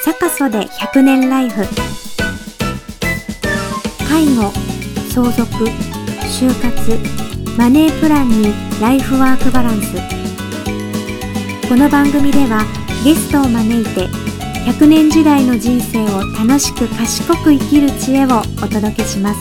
サカソで100年ライフ。介護、相続、就活、マネープランにライフワークバランス。この番組ではゲストを招いて100年時代の人生を楽しく賢く生きる知恵をお届けします。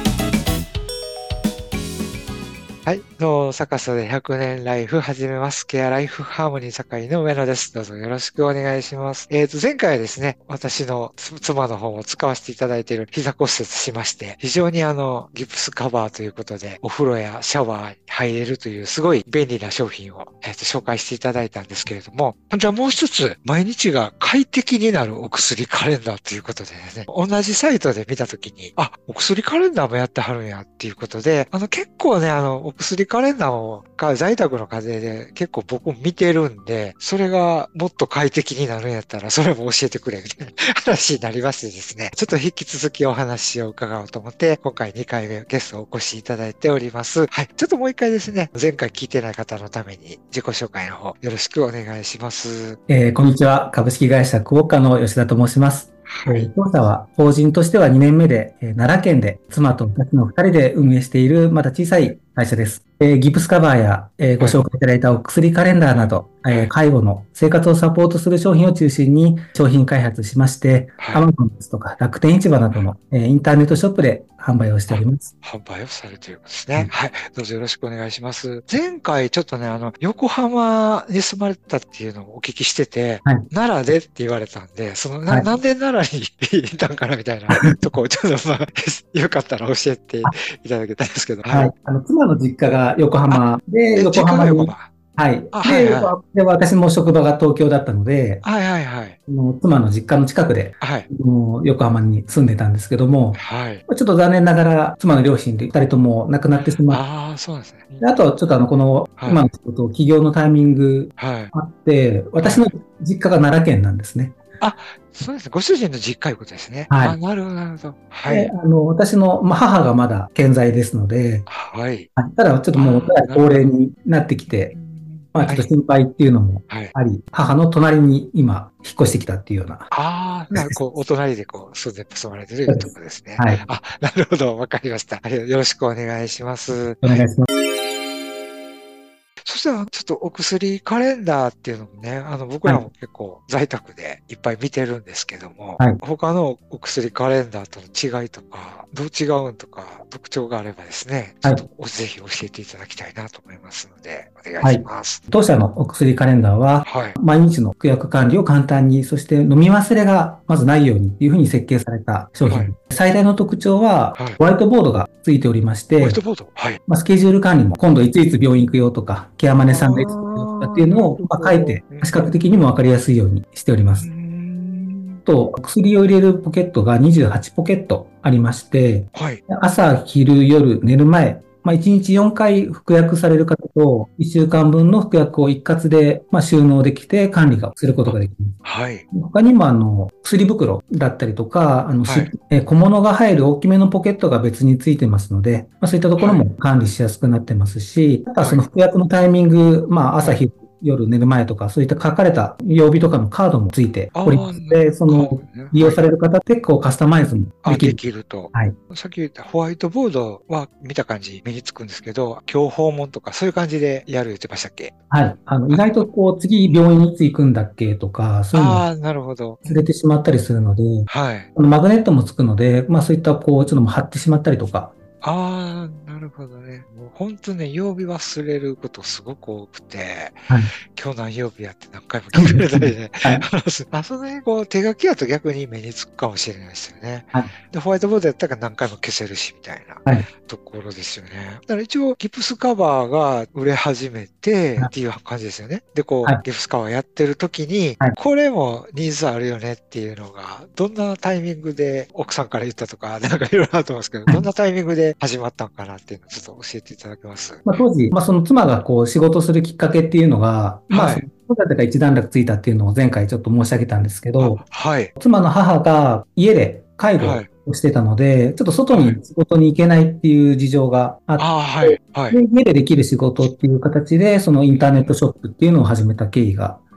はい、どうも、サカソで100年ライフ始めます。ケアライフハーモニー堺の上野です。どうぞよろしくお願いします。前回はですね、私の妻の方を使わせていただいている膝骨折しまして、非常にギプスカバーということで、お風呂やシャワーに入れるというすごい便利な商品を、紹介していただいたんですけれども、じゃあもう一つ、毎日が快適になるお薬カレンダーということでね、同じサイトで見たときに、お薬カレンダーもやってはるんやっていうことで、結構ね、お薬カレンダーが在宅の家庭で結構僕見てるんで、それがもっと快適になるんやったら、それも教えてくれみたいな話になりましてですね、ちょっと引き続きお話を伺おうと思って、今回2回目ゲストをお越しいただいております。はい。ちょっともう一回ですね、前回聞いてない方のために自己紹介の方よろしくお願いします。 こんにちは。株式会社クオッカの吉田と申します。 はい。 当社は法人としては2年目で、奈良県で妻と私の2人で運営しているまだ小さい会社です。ギプスカバーや、ご紹介いただいたお薬カレンダーなど、介護の生活をサポートする商品を中心に商品開発しまして、 はい。 Amazon ですとか楽天市場などの、インターネットショップで販売をしております。 販売をされているんですね。はい。どうぞよろしくお願いします。前回ちょっとね、横浜に住まれたっていうのをお聞きしてて、 はい。 奈良でって言われたんで、 はい。 なんで奈良にいたんかなみたいなとこをちょっとよかったら教えていただきたいんですけど。ははい。 い。 妻の実家が横浜で、横実家が浜に、 横浜。 はい。 はいはい。 で、私も職場が東京だったので、 はいはいはい。 妻の実家の近くで、 はい。 横浜に住んでたんですけども、 はい。 ちょっと残念ながら妻の両親で二人とも亡くなってしまって、 ああ、そうなんですね。 あとはちょっとこのはい。 今の仕事を起業のタイミングはい。 あって、私のはい。 実家が奈良県なんですね。 あ、そうですね。ご主人の実家いうことですね。 はい。 なるほど、なるほど。はで、 い。 私の、母がまだ健在ですので、 はい。 はい、ただちょっともうなるほど。 高齢になってきて、ちょっとはい。 心配っていうのもはい。 あり、母の隣に今引っ越してきたっていうような。 お隣で住んでまれてるいうところですね。 はい。 なるほど。わかりました。よろしくお願いします。はい。 お願いします。 そしたら、ちょっとお薬カレンダーっていうのもね、僕はい。 らも結構在宅でいっぱい見てるんですけども、 はい。 他のお薬カレンダーとの違いとか、どう違うんとか、特徴があればですね、ちょっとはい。 ぜひ教えていただきたいなと思いますので、お願いはい。 します。 当社のお薬カレンダーは、 はい。 毎日の服薬管理を簡単に、そして飲み忘れがまずないようにというふうに設計された商はい。 品。最大の特徴は、 はい。 ホワイトボードがついておりましホワイトて、 ボード。はい。 スケジュール管理も今度いついつ病院行くよとか、ケアマネさんがいつ行くよとかっていうのを、 なるほど。 書いて、視覚的にもわかりやすいようにしておりまうーす。 ん。 薬を入れるポケットが28ポケットありまして、 はい。 朝、昼、夜、寝る前、1日4回服薬される方と、1週間分の服薬を一括で、収納できて管理がすることができます。 はい。 他にも、薬袋だったりとか、 はい。 小物が入る大きめのポケットが別についてますので、そういったところはい。 も管理しやすくなってますし、あとはそはい。 の服薬のタイミング、朝、 はい。 昼、夜寝る前とか、そういった書かれた曜日とかのカードもついておりまなるほど。 すので、 カードね。 利用はい。 される方ってカスタマイズもできでる。 きると。 はい。 さっき言ったホワイトボードは見た感じ目につくんですけど、今日訪問とかそういう感じでやる言ってましたっけ？ はい。意あ、 外と次病院いつ行くんだっけとか、そういうのをなるほど。 忘れてしまったりするので、 はい。 マグネットもつくので、そういったちょっともう貼ってしまったりとか。 なるほどね。もう本当ね、曜日忘れることすごく多くて、 はい。 今日何曜日やって何回も聞かれたりね。 はい。 その辺手書きやと逆に目につくかもしれないですよね。 はい。 で、ホワイトボードやったら何回も消せるし、みたいなはい。 ところですよね。だから一応、ギプスカバーが売れ始めてっていう感じですよね。で、 はい。 ギプスカバーやってる時に、 はい。 これもニーズあるよねっていうのが、どんなタイミングで奥さんから言ったとか、なんかいろいろあると思うんですけど、 はい。 どんなタイミングで始まったのかなっていうのをちょっと教えていただけます？ 当時、その妻が仕事するきっかけっていうのが、そのはい。 子育てが一段落ついたっていうのを前回ちょっと申し上げたんですけど、 はい。 妻の母が家で介護はい。 をしてたので、ちょっと外はい。 に仕事に行けないっていう事情があって、 はい。はい。 で、家でできる仕事っていう形で、そのインターネットショップっていうのを始めた経緯が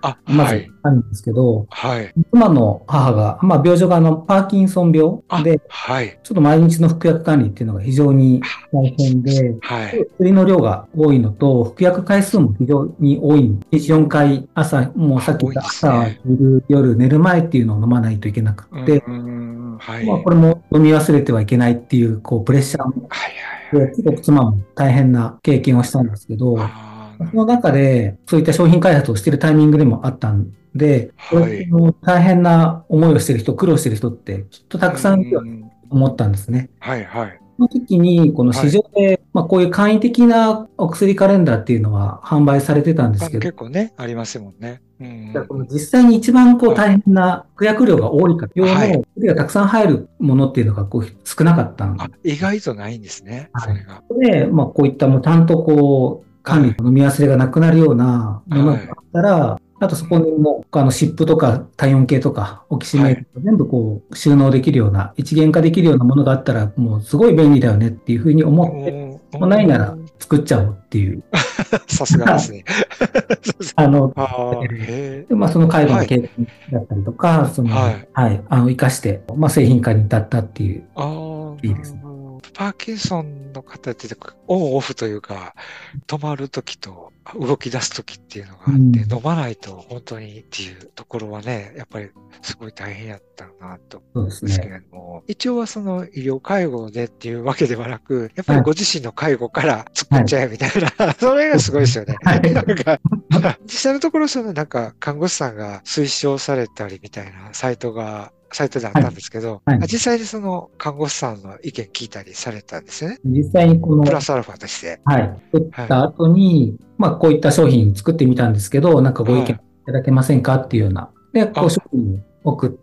あ、 まずはい。 あるんですけど、 はい。 妻の母が、病状がパーキンソン病あ、 で、 はい。 ちょっと毎日の服薬管理っていうのが非常に大変で、 はい。 薬の量が多いのと、服薬回数も非常に多い。1日4回、朝、もうさっき言っ多いんですた朝、 ね。 昼、夜、寝る前っていうのを飲まないといけなくうーて、 ん、はい。 これも飲み忘れてはいけないっていう、プレッシャーも、 はいはいはい。 結構妻も大変な経験をしたんですけど、 ああ、なるその中で、そういった商品開発をしているタイミングでもあったんで、これはい。 大変な思いをしている人、苦労している人ってきっとたうーくさんいるとん、 思ったんですね。 はいはい。 その時に、この市はい。 場で、こういう簡易的なお薬カレンダーっていうのは販売されてたんですけど、 結構ね、ありますもんね。うんうんうん。 この実際に一番はい。 大変な服薬量が多い量はい。 の薬がたくさん入るものっていうのが少なかったんあ、 です。 意外とないんですね、 はい。 それが。 で、こういったもうちゃんと管理はい。 の飲み忘れがなくなるようなものがあはい。 ったら、あとそこにうん。 もう湿布とか体温計とかオキシはい。 メート全部収納できるような、一元化できるようなものがあったら、もうすごい便利だよねっていうふうに思って、 おー、 もうないならおー。 作っちゃおうっていう。 さすがですね。ああ、へえ。 で、その介護はい。 の経験だったりとか、 はい。 はい、活かして、製品化に至ったっていう、 ああ、なるいいですね。 ほど。パーキンソンの方ってオンオフというか、止まるときと動き出すときっていうのがあって、 うん、 飲まないと本当にっていうところはね、やっぱりすごい大変やったなと思そううんですけですね。 れども、一応はその医療介護でっていうわけではなく、やっぱはい、 りご自身の介護から作っはい。 ちゃえみたいな、それがすごいですよね。 はい。 なんか、実際のところ、そのなんか、看護師さんが推奨されたりみたいなサイトであっはい。 たんですけど、 はい。 実際にその看護師さんの意見聞いたりされたんですよね。 実際にプラスアルファとして。 はい、作っはい。 た後に、こういった商品作ってみたんですけど、なんかご意見いはい。 ただけませんかっていうような。で、 あ、 商品を送って、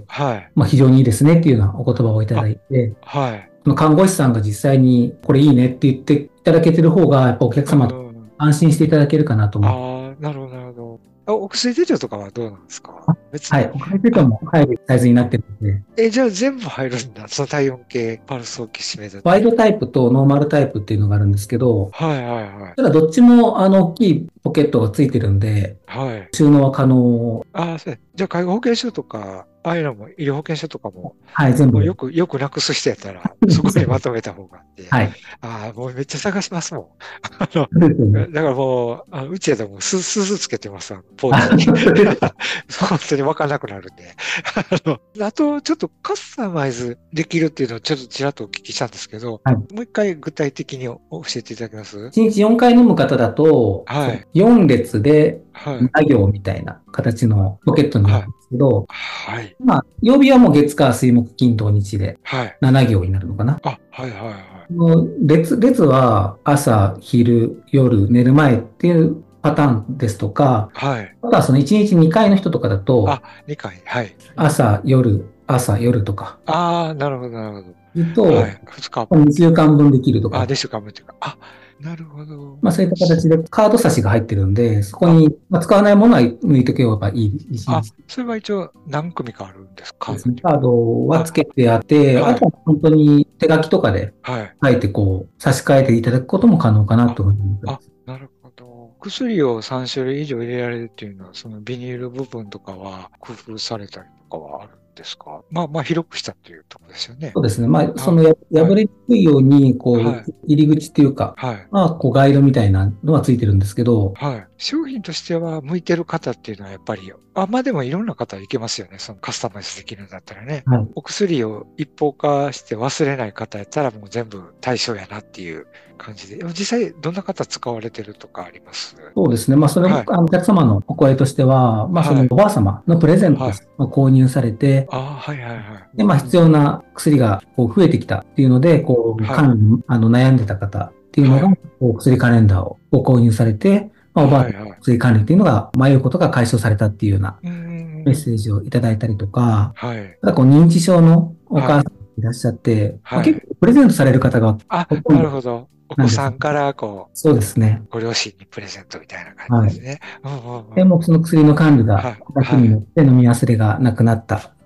はい。 非常にいいですねっていうようなお言葉をいただあ、 いて、 はい。 その看護師さんが実際にこれいいねって言っていただけてる方が、やっぱお客う様とん。 安心していただけるかなと思って。 ああ、なるほど、なるほど。お薬手帳とかはどうなんですか？別はい。 に。 お金出てあ、 も入るサイズになってるので、 じゃあ全部入るんだ。その体温計、パルスオキシメーターと。 ワイドタイプとノーマルタイプっていうのがあるんですけど、 はいはいはい。 ただどっちも大きいポケットがついてるんで、 はい。 収納は可能。 ああ、そうや。じゃあ介護保険証とか、ああいうのも、医療保険証とかも、 はい、全部。 もうよくなくす人やったら、そこにまとめた方があって。 はい。 ああ、もうめっちゃ探しますもん。 そうですよね。 だからもう、うちやともうすつけてます、ポーチに。本当にわかんなくなるんで。あと、ちょっとカスタマイズできるっていうのをちょっとちらっとお聞きしたんですけど、 はい。 もう一回具体的に教えていただけます？ 1日4回飲む方だと、 はい。 4列ではい。 7行みたいな形のポケットになはい。 るんですけど、 はい。 曜日はもう月火水木金土日ではい。 7行になるのかな。 あ、はいはいはい。 この列は朝、昼、夜、寝る前っていうパターンですとか、 はい。 あとはその1日2回の人とかだと、 あ、2回。はい。 朝、夜とか、 ああ、なるほど、なるほど。 言うと、 はい。2日分 2週間分できるとあ、 か、 でしゅか分っていうか。あ、なるほど。 そういった形でカード差しが入ってるんで、そこあ、 に、使わないものは抜いておけばいい一あ、 日それは一応何組かあるんですか？カですね。 ードに。 カードはあ、 付けてあって、あはい。 とは本当に手書きとかではい。 書いて差し替えていただくことも可能かなあ、 というふうに思ってまあ、 す。 なるほど。薬を3種類以上入れられるっていうのは、そのビニール部分とかは工夫されたりとかはあるんですか？まあ、広くしたっていうところですよね。 そうですね。そはい。 のはい。 破れにくいように、 はい。 入り口っていうか、 はい。 ガイドみたいなのはついてるんですけど、 はい。商品としては向いてる方っていうのはやっぱり、まあでもいろんな方いけますよね。そのカスタマイズできるんだったらね。 はい。 お薬を一方化して忘れない方やったらもう全部対象やなっていう感じで。実際どんな方使われてるとかあります？ そうですね。それも、 はい。 お客様のお声としては、そはい。 のおばあ様のプレゼントはい。 として購入されて、 ああ、はいはいはい。 で、必要な薬が増えてきたっていうので、 はい。 管理に悩んでた方っていうのが、 はい。 薬カレンダーをご購入されて、おばあさんのはいはい。 薬管理っていうのが迷うことが解消されたっていうようなうーメッセーん。 ジをいただいたりとか、 はい。 ただ認知症のおはい。 母さんがいらっしゃって、 はい。 結構プレゼントされる方があ、 ほとんどなるほど。おなんです。 子さんからこそうですね。 う、ご両親にプレゼントみたいな感じはい。 ですね。うんうんうでん。 もその薬の管理がはい。 楽にはい。 よって飲み忘れがなくなったっ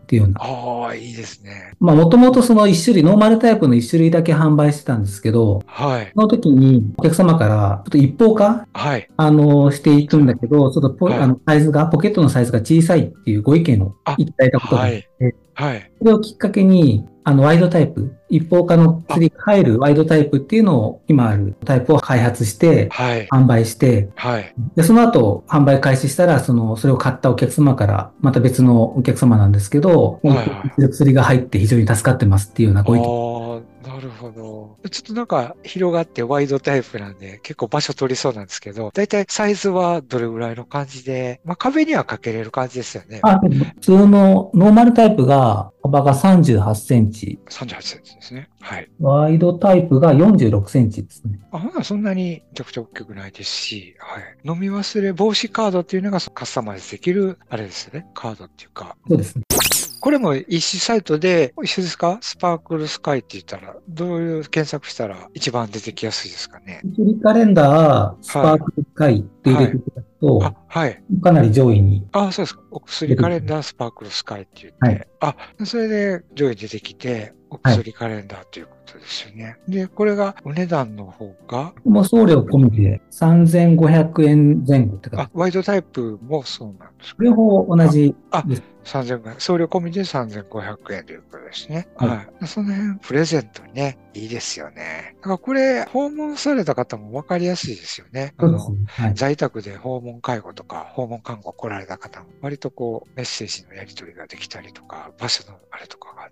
っていうような。 ああ、いいですね。 もともとその1種類、ノーマルタイプの1種類だけ販売してたんですけど、 はい。 その時にお客様からちょっと一方化はい。 していくんだけど、ちょっとはい。 ポケットのサイズが小さいっていうご意見をあ、 いただいたことがあはい。 って、 はい。 それをきっかけに、ワイドタイプ、一方化のあ、 釣りが入るワイドタイプっていうのを、今あるタイプを開発して、 はい。 販売して、 はい。 で、その後、販売開始したら、それを買ったお客様から、また別のお客様なんですけど、 はい。はい。 釣りが入って非常に助かってますっていうようなご意見。 ああ、なるほど。ちょっとなんか広がってワイドタイプなんで結構場所取りそうなんですけど、だいたいサイズはどれぐらいの感じで、まあ壁にはかけれる感じですよね。 普通のノーマルタイプが、幅が38センチ、 38センチですね。はい。 ワイドタイプが46センチですね。 あ、ほなそんなにめちゃくちゃ大きくないですし、はい。飲み忘れ防止カードっていうのがカスタマイズできる、あれですよね。カードっていうか。 そうですね。 これも EC サイトで一緒ですか？スパークルスカイって言ったら、どういう検索したら一番出てきやすいですかね？ 釣りカレンダー、スはい。 パークルスカイって入はい。 れていただくと、 はい。 かなり上位にあ、そうですか。お薬出てきます。 カレンダースパークルスカイって言っはい。 て、あ、それで上位に出てきて、おはい。 薬カレンダーということですよね。で、これがお値段の方が、 もう送料込みで3500円前後って形。 ワイドタイプもそうなんですか？ 両方同あ、 じあ、 です。 3500円。送料込みで3500円ということですね。 はい。 はい。その辺、プレゼントにね、いいですよね。だからこれ、訪問された方も分かりやすいですよね。 そうですね。はい。 在宅で訪問介護とか訪問看護来られた方も、割とこう、メッセージのやり取りができたりとか、場所のあれとかがあって、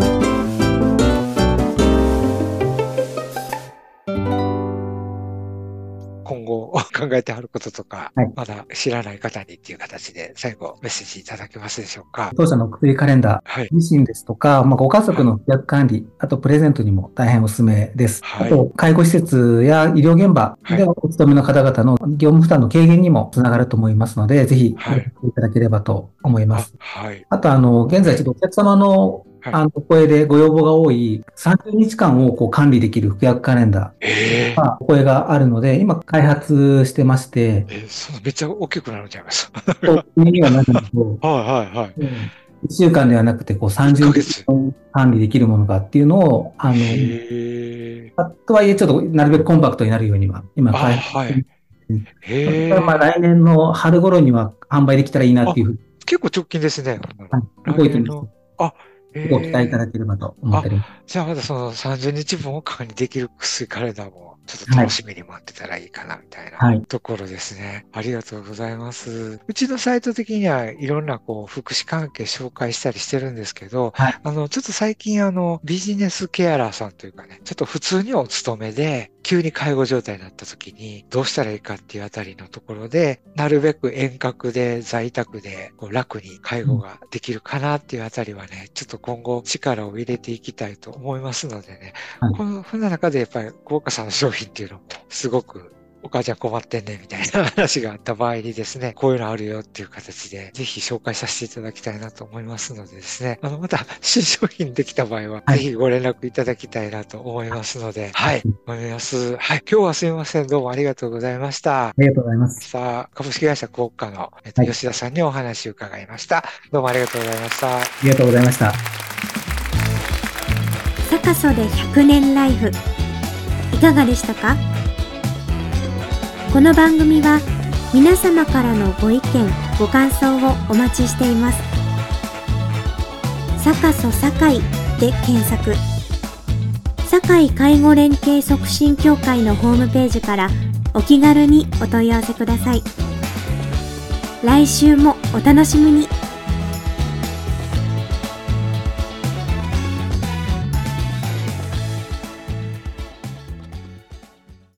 今後考えてはることとか、 はい。 まだ知らない方にっていう形で最後メッセージいただけますでしょうか？ 当社の薬カレンダはい。 ー自身ですとか、ご家はい。 族の薬管理、あとプレゼントにも大変おすすめです。あはい。 と、介護施設や医療現場はい。 でお勤めの方々の業務負担の軽減にもつながると思いますので、ぜひごはい。 活用いただければと思いまあ、 す。 はい。 あと、現在ちょっとお客様のはい。 お声でご要望が多い30日間を管理できる服薬カレンダええー、お声があるので、今開発してまして、 めっちゃ大きくなるんちゃいます？ そうにはなるんですけど、 はいはいはい。 1週間ではなくて、 1 30日ヶ月。 間管理できるものかっていうのを、 へえ。 とはいえ、ちょっとなるべくコンパクトになるようには、今あ、 開発してはい。 ます。 へえ。 来年の春頃には販売できたらいいなってあ、 いうふうに、 結構直近ですね。 はい、動いてます。 来年の。あ、 ご期待いたへえ。 だければと思っあ、 ております。 じゃあまだその30日分を管理できる薬カレンダーもちょっとはい。 楽しみに待ってたらいいかなみたいなはい。 ところですね。ありがとうございます。うちのサイト的にはいろんなこう福祉関係紹介したりしてるんですけど、 はい。 ちょっと最近ビジネスケアラーさんというかね、ちょっと普通にお勤めで急に介護状態になった時にどうしたらいいかっていうあたりのところで、なるべく遠隔で在宅でこう楽に介護ができるかなっていうあたりはね、ちょっと今後力を入れていきたいと思いますのでね、 はい。 こんな中でやっぱり福岡さんの商品っていうのもすごくお母ちゃん困ってんねみたいな話があった場合にですね、こういうのあるよっていう形で、ぜひ紹介させていただきたいなと思いますのでですね、また新商品できた場合は、 はい。 ぜひご連絡いただきたいなと思いますので、はい、思います。はい、今日はすみません。どうもありがとうございました。 ありがとうございます。 さあ、株式会社クオッカの、 はい。 吉田さんにお話を伺いました。どうもありがとうございました。 ありがとうございました。 サカソで100年ライフいかがでしたか？この番組は皆様からのご意見ご感想をお待ちしています。サカソ堺で検索。堺介護連携促進協会のホームページからお気軽にお問い合わせください。来週もお楽しみに。